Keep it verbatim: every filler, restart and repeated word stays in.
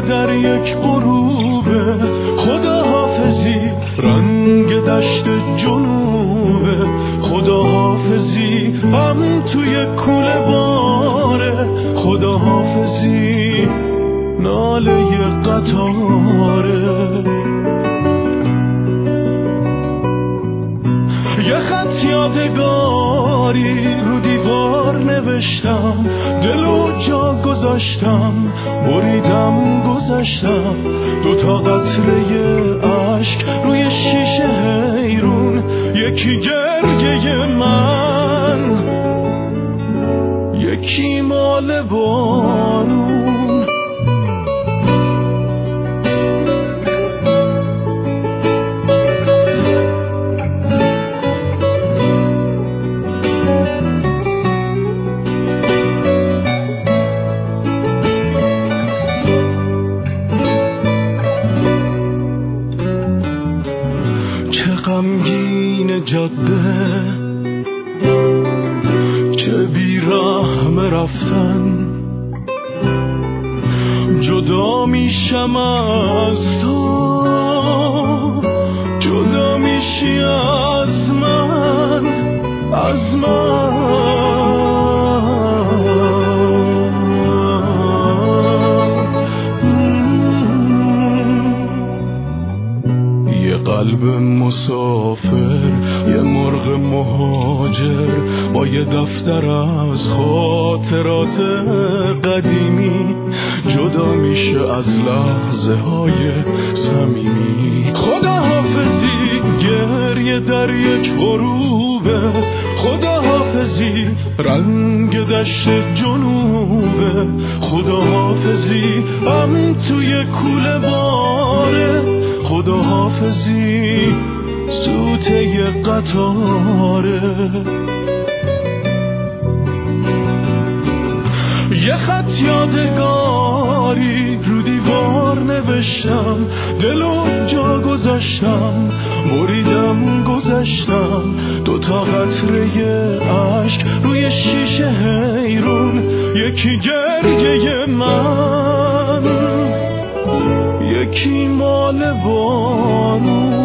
در یک غروبه، خداحافظی رنگ دشت جنوبه، خداحافظی هم توی کوله باره، خداحافظی ناله قطاره. یه خط یادگاری رو دیوار نوشتم، دلو جا گذاشتم، بریدم گذشتم، دوتا قطره عشق روی شیشه حیرون، یکی گریه من، یکی مال بارون. غمگین جاده، چه بی‌رحم رفتن، جدا میشم از تو، جدا میشی از من، از من. قلب مسافر، یه مرغ مهاجر، با یه دفتر از خاطرات قدیمی، جدا میشه از لحظه های صمیمی. خداحافظی گریه در یک غروبه، خداحافظی رنگ دشت جنوبه، خداحافظی هم توی کوله باره، خداحافظی سوته قطاره. یه خط یادگاری رو دیوار نوشتم، دلو جا گذاشتم، بریدم گذشتم، دوتا قطره عشق روی شیشه حیرون، یکی گریه من، یکی مال بارون.